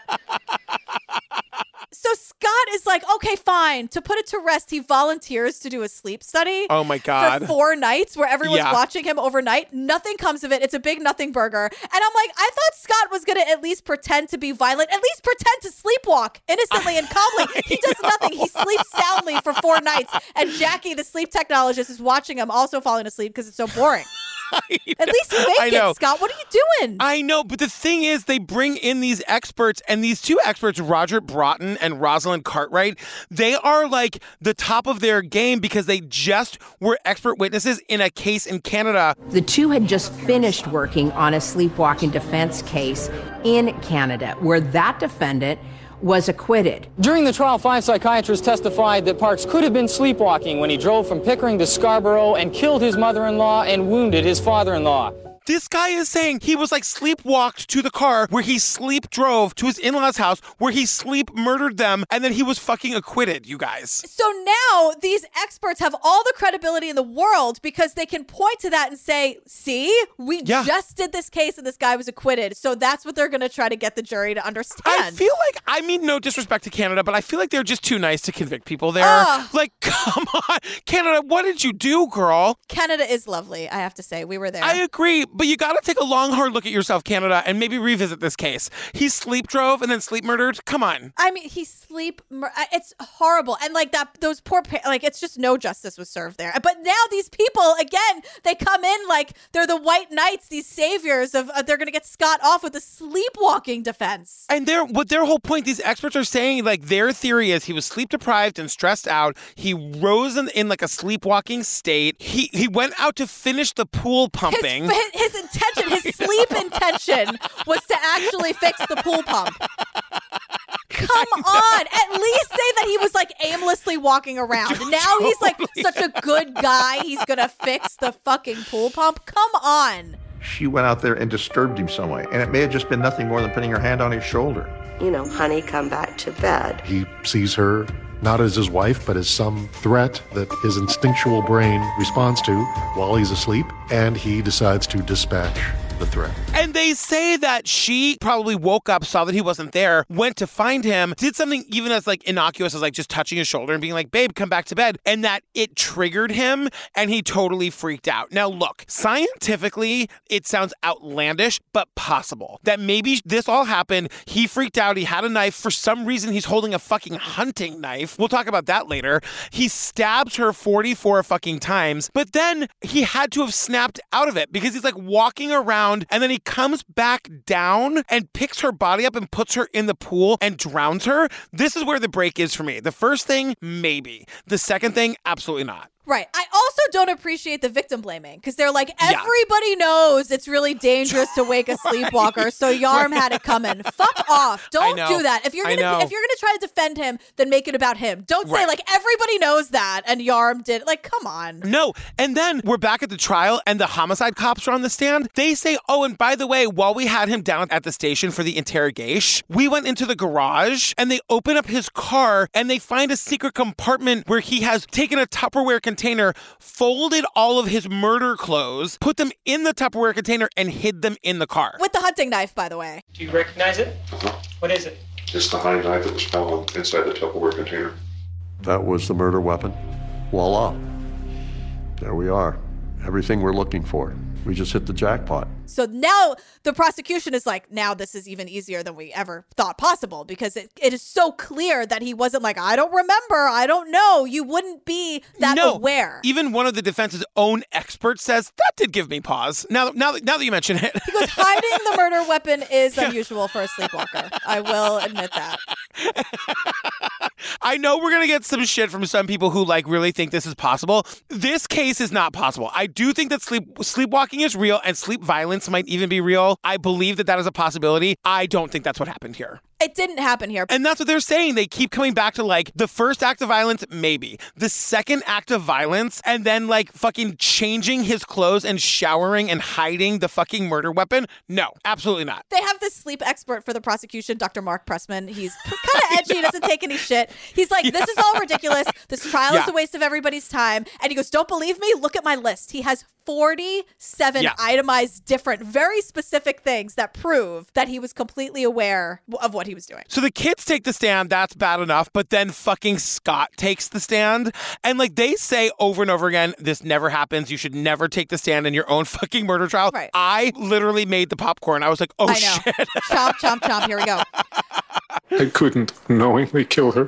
So Scott is like, okay, fine. To put it to rest, he volunteers to do a sleep study. Oh, my God. For four nights where everyone's Yeah. watching him overnight. Nothing comes of it. It's a big nothing burger. And I'm like, I thought Scott was going to at least pretend to be violent, at least pretend to sleepwalk innocently and calmly. He does nothing. He sleeps soundly for four nights. And Jackie, the sleep technologist, is watching him also falling asleep because it's so boring. At least I fake know. it, Scott. What are you doing? I know, but the thing is, they bring in these experts, and these two experts, Roger Broughton and Rosalind Cartwright, they are like the top of their game because they just were expert witnesses in a case in Canada. The two had just finished working on a sleepwalking defense case in Canada, where that defendant was acquitted. During the trial, five psychiatrists testified that Parks could have been sleepwalking when he drove from Pickering to Scarborough and killed his mother-in-law and wounded his father-in-law. This guy is saying he was like sleepwalked to the car where he sleep drove to his in-laws' house where he sleep murdered them, and then he was fucking acquitted, you guys. So now these experts have all the credibility in the world because they can point to that and say, see, we Yeah. just did this case and this guy was acquitted. So that's what they're going to try to get the jury to understand. I feel like, I mean, no disrespect to Canada, but I feel like they're just too nice to convict people there. Ugh. Like, come on. Canada, what did you do, girl? Canada is lovely, I have to say. We were there. I agree, but you got to take a long, hard look at yourself, Canada, and maybe revisit this case. He sleep drove and then sleep murdered. Come on. I mean, he sleep. Mur- it's horrible, and like that, those poor, pa- like it's just no justice was served there. But now these people, again, they come in like they're the white knights, these saviors of. Uh, they're gonna get Scott off with a sleepwalking defense. And their what their whole point, these experts are saying, like their theory is he was sleep deprived and stressed out. He rose in, in like a sleepwalking state. He he went out to finish the pool pumping. His, his intention, his sleep intention, was to actually fix the pool pump. Come on, at least say that he was like aimlessly walking around. Now he's like such a good guy. He's gonna fix the fucking pool pump. Come on. She went out there and disturbed him some way, and it may have just been nothing more than putting her hand on his shoulder. You know, honey, come back to bed. He sees her not as his wife, but as some threat that his instinctual brain responds to while he's asleep, and he decides to dispatch the threat. And they say that she probably woke up, saw that he wasn't there, went to find him, did something even as like innocuous as like just touching his shoulder and being like, babe, come back to bed. And that it triggered him and he totally freaked out. Now, look, scientifically, it sounds outlandish, but possible that maybe this all happened. He freaked out. He had a knife. For some reason, he's holding a fucking hunting knife. We'll talk about that later. He stabs her forty-four fucking times, but then he had to have snapped out of it because he's like walking around and then he comes back down and picks her body up and puts her in the pool and drowns her. This is where the break is for me. The first thing, maybe. The second thing, absolutely not. Right. I also don't appreciate the victim blaming because they're like, everybody yeah. knows it's really dangerous to wake a sleepwalker, so Yarm had it coming. Fuck off. Don't do that. If you're gonna if you're gonna try to defend him, then make it about him. Don't say right. like everybody knows that and Yarm did. Like, come on. No. And then we're back at the trial and the homicide cops are on the stand. They say, oh, and by the way, while we had him down at the station for the interrogation, we went into the garage and they open up his car and they find a secret compartment where he has taken a Tupperware container, folded all of his murder clothes, put them in the Tupperware container, and hid them in the car. With the hunting knife, by the way. Do you recognize it? Uh-huh. What is it? It's the hunting knife that was found inside the Tupperware container. That was the murder weapon. Voila. There we are. Everything we're looking for. We just hit the jackpot. So now the prosecution is like, now this is even easier than we ever thought possible because it, it is so clear that he wasn't like, I don't remember, I don't know. You wouldn't be that no. aware. Even one of the defense's own experts says, that did give me pause. Now, now, now that you mention it. He goes, hiding the murder weapon is unusual for a sleepwalker. I will admit that. I know we're going to get some shit from some people who like really think this is possible. This case is not possible. I do think that sleep sleepwalking is real and sleep violence might even be real. I believe that that is a possibility. I don't think that's what happened here. It didn't happen here. And that's what they're saying. They keep coming back to like the first act of violence, maybe. The second act of violence, and then like fucking changing his clothes and showering and hiding the fucking murder weapon. No, absolutely not. They have this sleep expert for the prosecution, Doctor Mark Pressman. He's kind of edgy, doesn't take any shit. He's like, this yeah. is all ridiculous. This trial yeah. is a waste of everybody's time. And he goes, don't believe me? Look at my list. He has forty-seven yeah. itemized different, very specific things that prove that he was completely aware of what he was doing. So the kids take the stand, that's bad enough, but then fucking Scott takes the stand. And like they say over and over again, this never happens. You should never take the stand in your own fucking murder trial. Right. I literally made the popcorn. I was like, oh I know. shit. Chomp, chomp, chomp. Here we go. I couldn't knowingly kill her.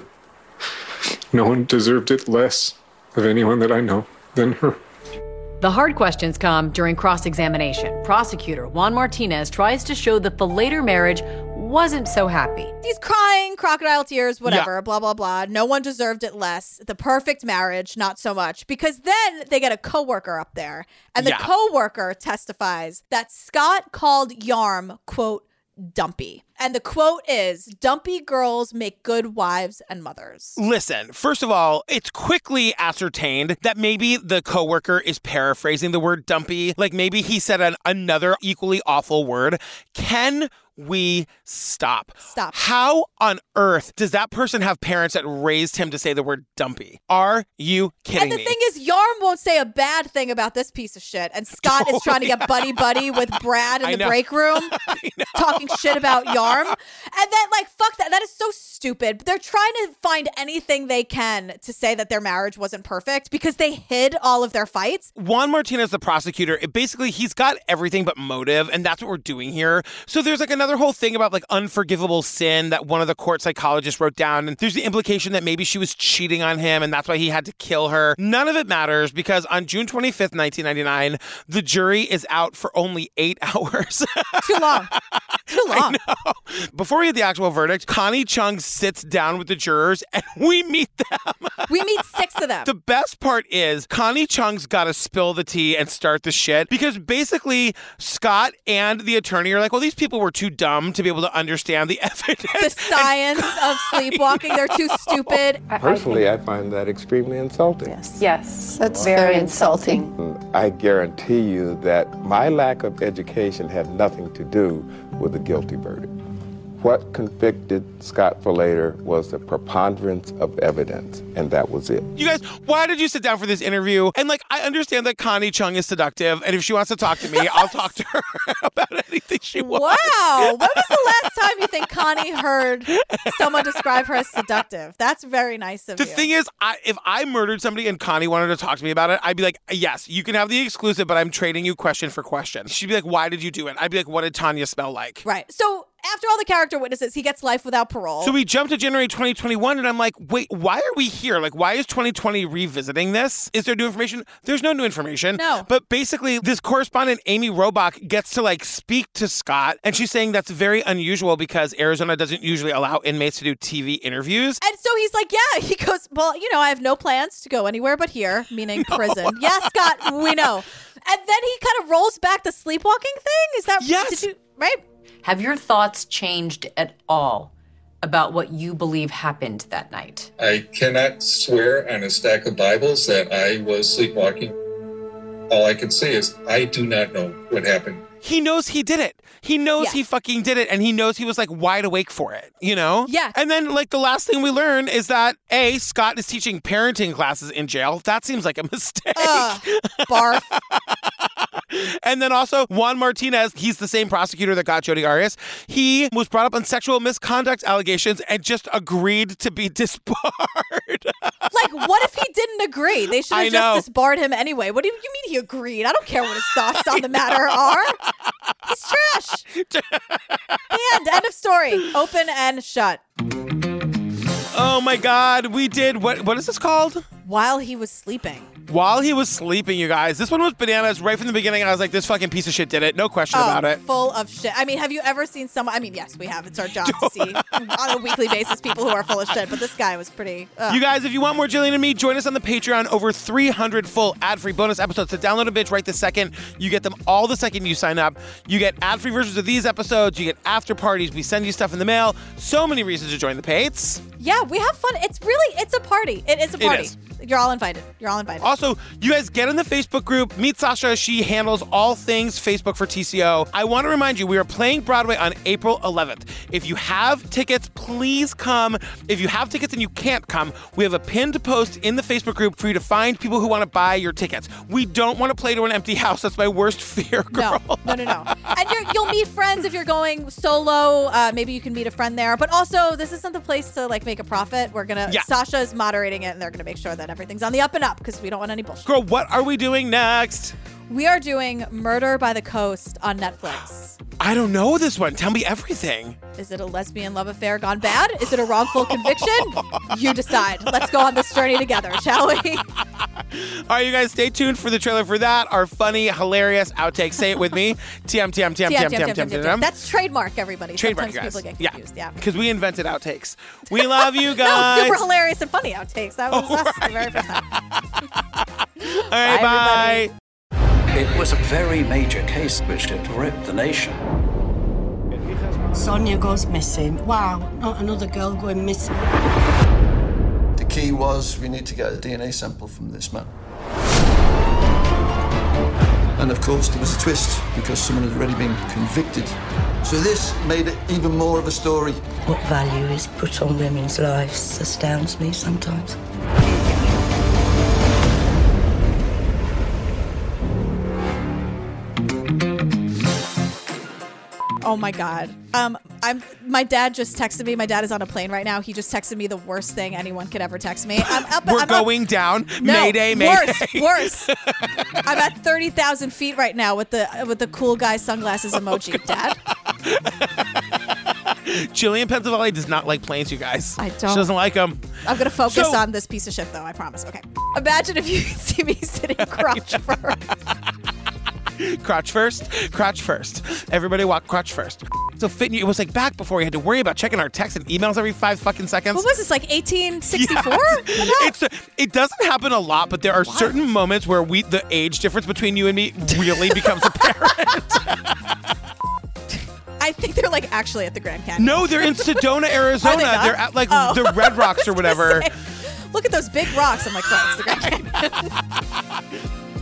No one deserved it less of anyone that I know than her. The hard questions come during cross-examination. Prosecutor Juan Martinez tries to show that the later marriage wasn't so happy. He's crying, crocodile tears, whatever, yeah. blah, blah, blah. No one deserved it less. The perfect marriage, not so much. Because then they get a coworker up there, and the yeah. coworker testifies that Scott called Yarm, quote, dumpy. And the quote is, dumpy girls make good wives and mothers. Listen, first of all, it's quickly ascertained that maybe the coworker is paraphrasing the word dumpy. Like maybe he said an, another equally awful word. Can we stop? Stop. How on earth does that person have parents that raised him to say the word dumpy? Are you kidding me? And the me? thing is, Yarm won't say a bad thing about this piece of shit. And Scott totally. is trying to get buddy-buddy with Brad in I the know. break room, talking shit about Yarm. And then, like, fuck that. That is so stupid. They're trying to find anything they can to say that their marriage wasn't perfect because they hid all of their fights. Juan Martinez, the prosecutor, it basically, he's got everything but motive, and that's what we're doing here. So there's, like, another whole thing about, like, unforgivable sin that one of the court psychologists wrote down, and there's the implication that maybe she was cheating on him, and that's why he had to kill her. None of it matters because on June twenty-fifth, nineteen ninety-nine, the jury is out for only eight hours. Too long. Too long. I know. Before we get the actual verdict, Connie Chung sits down with the jurors and we meet them. We meet six of them. The best part is Connie Chung's got to spill the tea and start the shit because basically Scott and the attorney are like, well, these people were too dumb to be able to understand the evidence. The science and, of sleepwalking. They're too stupid. Personally, I find that extremely insulting. Yes. Yes. That's very, very insulting. insulting. I guarantee you that my lack of education had nothing to do with the guilty verdict. What convicted Scott Falater was the preponderance of evidence, and that was it. You guys, why did you sit down for this interview? And, like, I understand that Connie Chung is seductive, and if she wants to talk to me, I'll talk to her about anything she wants. Wow. When was the last time you think Connie heard someone describe her as seductive? That's very nice of the you. The thing is, I, if I murdered somebody and Connie wanted to talk to me about it, I'd be like, yes, you can have the exclusive, but I'm trading you question for question. She'd be like, why did you do it? I'd be like, what did Tanya smell like? Right. So after all the character witnesses, he gets life without parole. So we jump to January twenty twenty-one, and I'm like, wait, why are we here? Like, why is twenty twenty revisiting this? Is there new information? There's no new information. No. But basically, this correspondent, Amy Robach, gets to like speak to Scott, and she's saying that's very unusual because Arizona doesn't usually allow inmates to do T V interviews. And so he's like, yeah, he goes, well, you know, I have no plans to go anywhere but here, meaning no. prison. Yeah, Scott, we know. And then he kind of rolls back the sleepwalking thing. Is that yes? Did you, right? Have your thoughts changed at all about what you believe happened that night? I cannot swear on a stack of Bibles that I was sleepwalking. All I can say is I do not know what happened. He knows he did it. He knows yeah. he fucking did it, and he knows he was like wide awake for it, you know? Yeah. And then like the last thing we learn is that A, Scott is teaching parenting classes in jail. That seems like a mistake. Uh, barf. And then also Juan Martinez, he's the same prosecutor that got Jodi Arias. He was brought up on sexual misconduct allegations and just agreed to be disbarred. Like, what if he didn't agree? They should have just disbarred him anyway. What do you, you mean he agreed? I don't care what his thoughts on the matter are. He's trash. And end of story. Open and shut. Oh my God, we did, what? what is this called? While he was sleeping. While he was sleeping, you guys. This one was bananas right from the beginning. I was like, this fucking piece of shit did it. No question oh, about it. Full of shit. I mean, have you ever seen someone? I mean, yes, we have. It's our job to see on a weekly basis people who are full of shit. But this guy was pretty. Ugh. You guys, if you want more Jillian and me, join us on the Patreon. Over three hundred full ad-free bonus episodes. So download a bitch right this second. You get them all the second you sign up. You get ad-free versions of these episodes. You get after parties. We send you stuff in the mail. So many reasons to join the Pates. Yeah, we have fun. It's really, it's a party. It is a party. It is. You're all invited. You're all invited. Also, you guys get in the Facebook group. Meet Sasha. She handles all things Facebook for T C O. I want to remind you, we are playing Broadway on April eleventh. If you have tickets, please come. If you have tickets and you can't come, we have a pinned post in the Facebook group for you to find people who want to buy your tickets. We don't want to play to an empty house. That's my worst fear, girl. No, no, no, no. And you're, you'll meet friends if you're going solo. Uh, maybe you can meet a friend there. But also, this isn't the place to like make a profit. We're going to, yeah. Sasha is moderating it, and they're going to make sure that everything's on the up and up because we don't want any bullshit. Girl, what are we doing next? We are doing Murder by the Coast on Netflix. I don't know this one. Tell me everything. Is it a lesbian love affair gone bad? Is it a wrongful conviction? You decide. Let's go on this journey together, shall we? All right, you guys, stay tuned for the trailer for that. Our funny, hilarious outtake. Say it with me. T M, T M, T M, T M, T M, T M, T M. That's trademark, everybody. Trademark, Sometimes guys. people get confused. Yeah. Because we invented outtakes. We love you guys. No, super hilarious and funny outtakes. That was oh, us right. the very first time. All right, bye. bye. It was a very major case which had gripped the nation. Sonia goes missing. Wow, not another girl going missing. The key was we need to get a D N A sample from this man. And of course, there was a twist because someone had already been convicted. So this made it even more of a story. What value is put on women's lives astounds me sometimes. Oh my God. Um, I'm. My dad just texted me. My dad is on a plane right now. He just texted me the worst thing anyone could ever text me. I'm up, We're I'm going up, down. No, Mayday, mayday. Worse, worse. I'm at thirty thousand feet right now with the with the cool guy sunglasses emoji. Oh Dad. Jillian Pensavalli does not like planes, you guys. I don't. She doesn't like them. I'm going to focus So- on this piece of shit, though. I promise. Okay. Imagine if you could see me sitting crotch first. Crotch first, crotch first. Everybody walk crotch first. So fit, it was like back before we had to worry about checking our texts and emails every five fucking seconds. What was this, like eighteen sixty-four? Yeah. It's it doesn't happen a lot, but there are Why? certain moments where we the age difference between you and me really becomes apparent. I think they're like actually at the Grand Canyon. No, they're in Sedona, Arizona. Are they not? They're at like Oh. the Red Rocks or whatever. Say, look at those big rocks. I'm like, right, it's the Grand Canyon.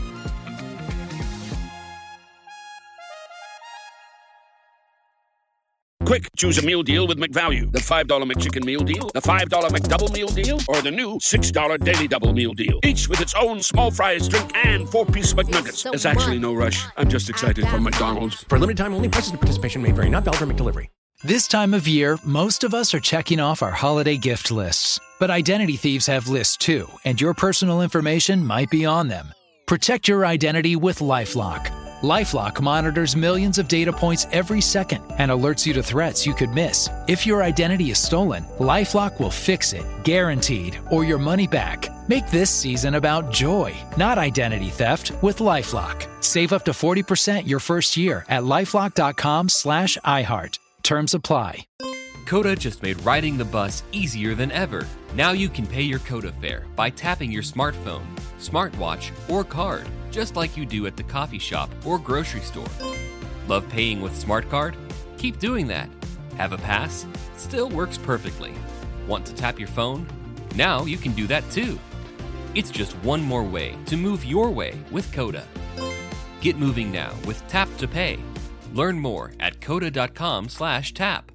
Quick, choose a meal deal with McValue. The five dollar McChicken Meal Deal, the five dollar McDouble Meal Deal, or the new six dollar Daily Double Meal Deal. Each with its own small fries, drink, and four-piece McNuggets. There's actually no rush. I'm just excited for McDonald's. For limited time only, prices and participation may vary. Not valid for McDelivery. This time of year, most of us are checking off our holiday gift lists. But identity thieves have lists too, and your personal information might be on them. Protect your identity with LifeLock. LifeLock monitors millions of data points every second and alerts you to threats you could miss. If your identity is stolen, LifeLock will fix it, guaranteed, or your money back. Make this season about joy, not identity theft, with LifeLock. Save up to forty percent your first year at LifeLock.com slash iHeart. Terms apply. Coda just made riding the bus easier than ever. Now you can pay your Coda fare by tapping your smartphone, smartwatch, or card, just like you do at the coffee shop or grocery store. Love paying with Smart Card? Keep doing that. Have a pass? Still works perfectly. Want to tap your phone? Now you can do that too. It's just one more way to move your way with Coda. Get moving now with Tap to Pay. Learn more at coda.com slash tap.